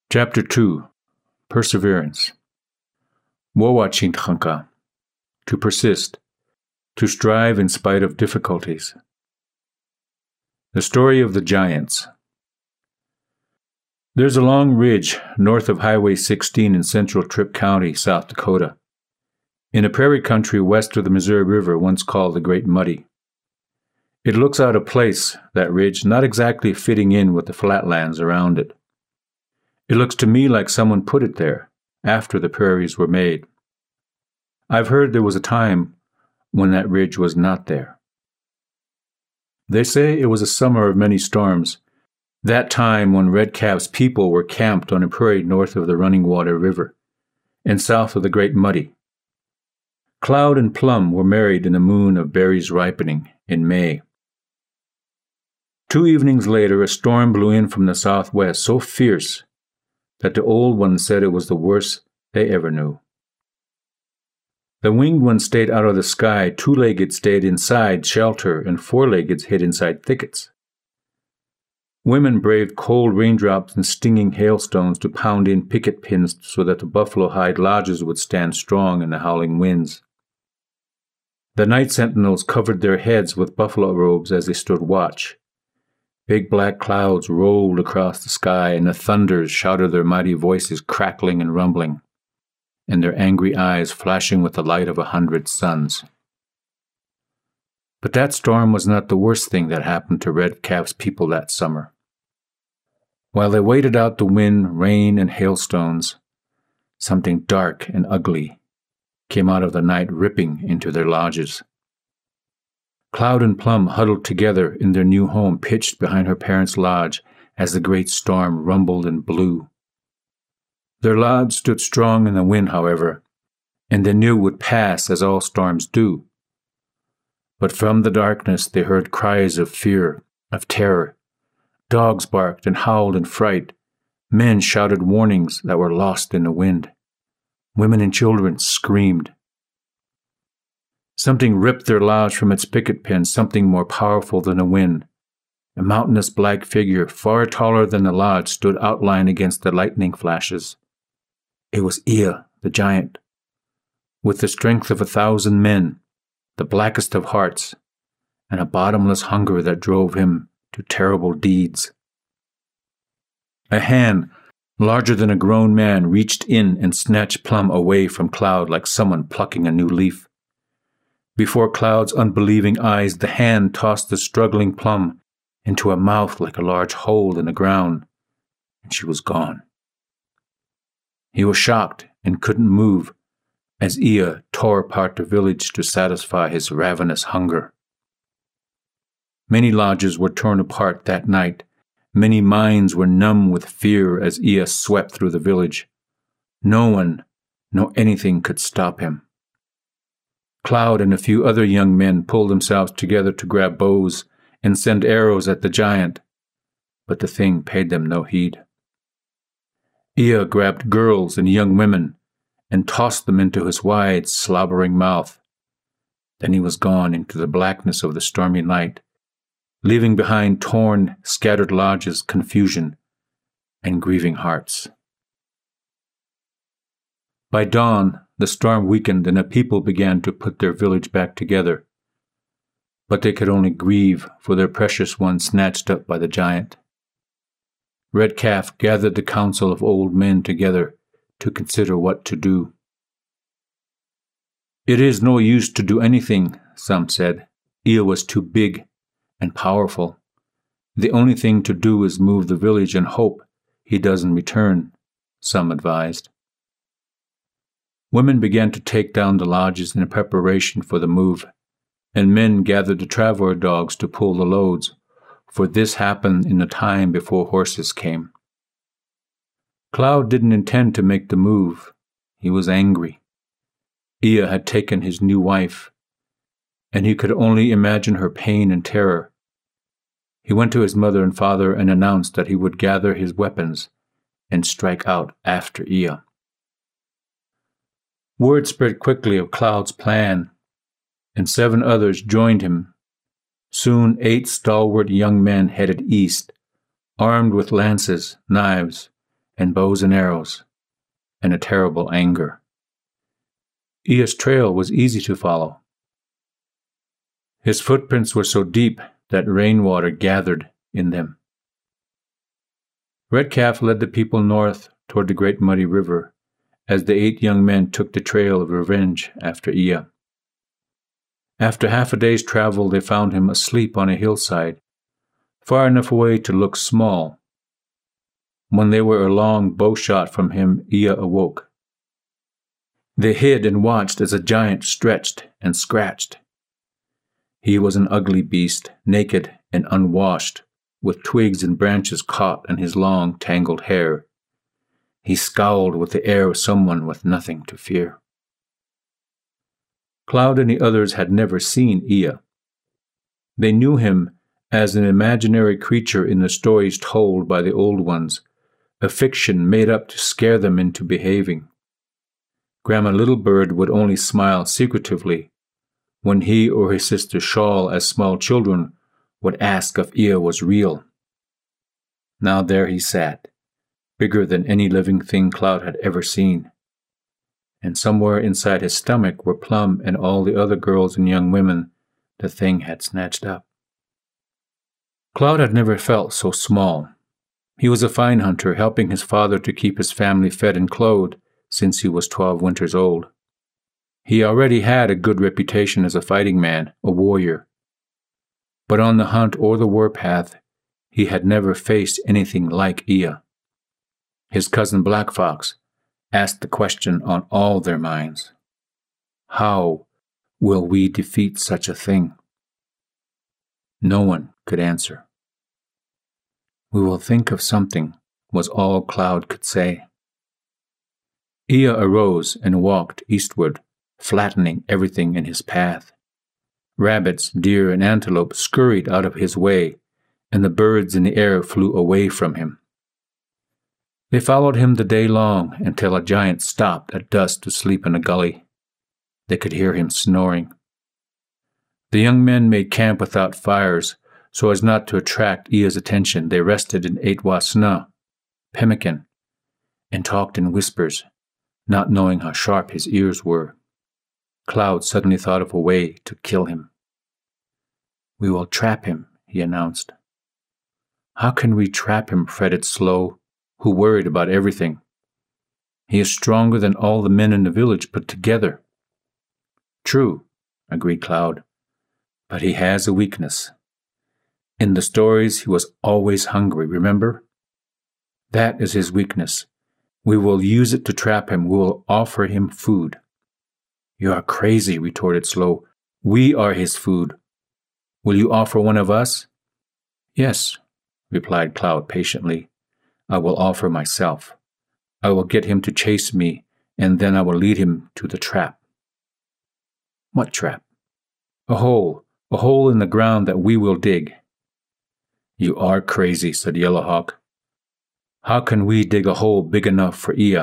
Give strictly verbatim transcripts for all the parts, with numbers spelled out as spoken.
Chapter two. Perseverance. Wawachintanka. To persist. To strive in spite of difficulties. The story of the giants. There's a long ridge north of Highway sixteen in central Tripp County, South Dakota, in a prairie country west of the Missouri River once called the Great Muddy. It looks out of place, that ridge, not exactly fitting in with the flatlands around it. It looks to me like someone put it there, after the prairies were made. I've heard there was a time when that ridge was not there. They say it was a summer of many storms, that time when Red Calf's people were camped on a prairie north of the Running Water River, and south of the Great Muddy. Cloud and Plum were married in the moon of berries ripening in May. Two evenings later, a storm blew in from the southwest, so fierce that the old ones said it was the worst they ever knew. The winged ones stayed out of the sky, two-legged stayed inside shelter, and four-legged hid inside thickets. Women braved cold raindrops and stinging hailstones to pound in picket pins so that the buffalo hide lodges would stand strong in the howling winds. The night sentinels covered their heads with buffalo robes as they stood watch. Big black clouds rolled across the sky, and the thunders shouted their mighty voices crackling and rumbling, and their angry eyes flashing with the light of a hundred suns. But that storm was not the worst thing that happened to Red Calf's people that summer. While they waited out the wind, rain, and hailstones, something dark and ugly came out of the night, ripping into their lodges. Cloud and Plum huddled together in their new home pitched behind her parents' lodge as the great storm rumbled and blew. Their lodge stood strong in the wind, however, and they knew it would pass as all storms do. But from the darkness they heard cries of fear, of terror. Dogs barked and howled in fright. Men shouted warnings that were lost in the wind. Women and children screamed. Something ripped their lodge from its picket pin, something more powerful than the wind. A mountainous black figure, far taller than the lodge, stood outlined against the lightning flashes. It was Ea, the giant, with the strength of a thousand men, the blackest of hearts, and a bottomless hunger that drove him to terrible deeds. A hand, larger than a grown man, reached in and snatched Plum away from Cloud like someone plucking a new leaf. Before Cloud's unbelieving eyes, the hand tossed the struggling Plum into a mouth like a large hole in the ground, and she was gone. He was shocked and couldn't move as Ea tore apart the village to satisfy his ravenous hunger. Many lodges were torn apart that night. Many minds were numb with fear as Ea swept through the village. No one, no anything could stop him. Cloud and a few other young men pulled themselves together to grab bows and send arrows at the giant, but the thing paid them no heed. Ea grabbed girls and young women and tossed them into his wide, slobbering mouth. Then he was gone into the blackness of the stormy night, leaving behind torn, scattered lodges, confusion, and grieving hearts. By dawn, the storm weakened and the people began to put their village back together, but they could only grieve for their precious one snatched up by the giant. Red Calf gathered the council of old men together to consider what to do. It is no use to do anything, some said. Ea was too big and powerful. The only thing to do is move the village and hope he doesn't return, some advised. Women began to take down the lodges in preparation for the move, and men gathered the traveler dogs to pull the loads, for this happened in the time before horses came. Cloud didn't intend to make the move. He was angry. Ea had taken his new wife, and he could only imagine her pain and terror. He went to his mother and father and announced that he would gather his weapons and strike out after Ea. Word spread quickly of Cloud's plan, and seven others joined him. Soon eight stalwart young men headed east, armed with lances, knives, and bows and arrows, and a terrible anger. Ea's trail was easy to follow. His footprints were so deep that rainwater gathered in them. Redcalf led the people north toward the Great Muddy River as the eight young men took the trail of revenge after Ea. After half a day's travel, they found him asleep on a hillside, far enough away to look small. When they were a long bow shot from him, Ea awoke. They hid and watched as a giant stretched and scratched. He was an ugly beast, naked and unwashed, with twigs and branches caught in his long, tangled hair. He scowled with the air of someone with nothing to fear. Cloud and the others had never seen Ea. They knew him as an imaginary creature in the stories told by the old ones, a fiction made up to scare them into behaving. Grandma Littlebird would only smile secretively when he or his sister Shawl, as small children, would ask if Ea was real. Now there he sat, bigger than any living thing Cloud had ever seen. And somewhere inside his stomach were Plum and all the other girls and young women the thing had snatched up. Cloud had never felt so small. He was a fine hunter, helping his father to keep his family fed and clothed since he was twelve winters old. He already had a good reputation as a fighting man, a warrior. But on the hunt or the warpath, he had never faced anything like Ea. His cousin Black Fox asked the question on all their minds. How will we defeat such a thing? No one could answer. We will think of something, was all Cloud could say. Ea arose and walked eastward, flattening everything in his path. Rabbits, deer, and antelope scurried out of his way, and the birds in the air flew away from him. They followed him the day long until a giant stopped at dusk to sleep in a gully. They could hear him snoring. The young men made camp without fires, so as not to attract Ea's attention. They rested and ate wasna, pemmican, and talked in whispers, not knowing how sharp his ears were. Cloud suddenly thought of a way to kill him. We will trap him, he announced. How can we trap him, fretted Slow, who worried about everything. He is stronger than all the men in the village put together. True, agreed Cloud, but he has a weakness. In the stories, he was always hungry, remember? That is his weakness. We will use it to trap him. We will offer him food. You are crazy, retorted Slow. We are his food. Will you offer one of us? Yes, replied Cloud patiently. I will offer myself. I will get him to chase me, and then I will lead him to the trap. What trap? A hole, a hole in the ground that we will dig. You are crazy, said Yellowhawk. How can we dig a hole big enough for Ea?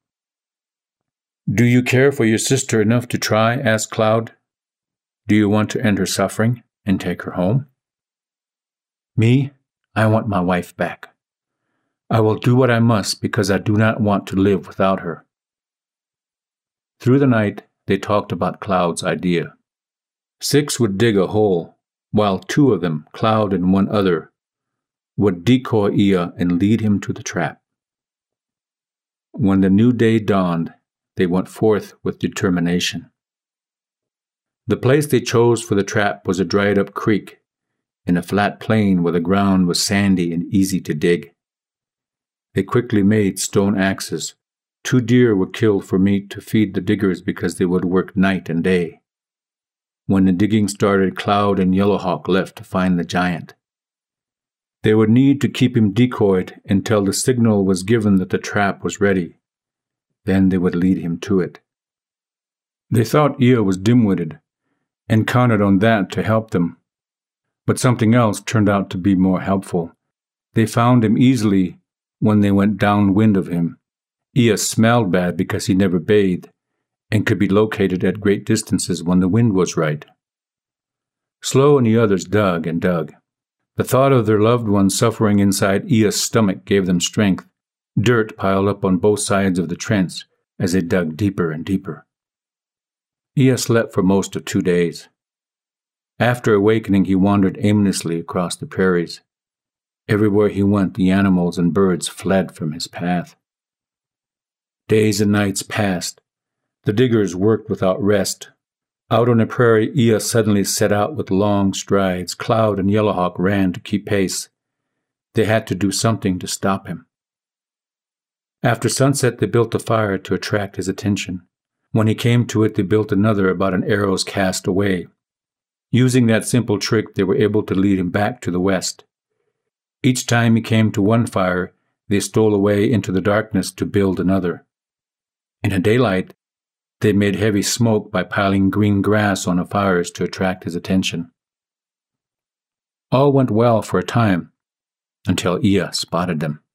Do you care for your sister enough to try? Asked Cloud. Do you want to end her suffering and take her home? Me? I want my wife back. I will do what I must because I do not want to live without her. Through the night, they talked about Cloud's idea. Six would dig a hole, while two of them, Cloud and one other, would decoy Ea and lead him to the trap. When the new day dawned, they went forth with determination. The place they chose for the trap was a dried-up creek in a flat plain where the ground was sandy and easy to dig. They quickly made stone axes. Two deer were killed for meat to feed the diggers because they would work night and day. When the digging started, Cloud and Yellowhawk left to find the giant. They would need to keep him decoyed until the signal was given that the trap was ready. Then they would lead him to it. They thought Ea was dim-witted and counted on that to help them. But something else turned out to be more helpful. They found him easily when they went downwind of him. Ea smelled bad because he never bathed and could be located at great distances when the wind was right. Slow and the others dug and dug. The thought of their loved one suffering inside Ea's stomach gave them strength. Dirt piled up on both sides of the trench as they dug deeper and deeper. Ea slept for most of two days. After awakening, he wandered aimlessly across the prairies. Everywhere he went, the animals and birds fled from his path. Days and nights passed. The diggers worked without rest. Out on the prairie, Ea suddenly set out with long strides. Cloud and Yellowhawk ran to keep pace. They had to do something to stop him. After sunset, they built a fire to attract his attention. When he came to it, they built another about an arrow's cast away. Using that simple trick, they were able to lead him back to the west. Each time he came to one fire, they stole away into the darkness to build another. In the daylight, they made heavy smoke by piling green grass on the fires to attract his attention. All went well for a time, until Ea spotted them.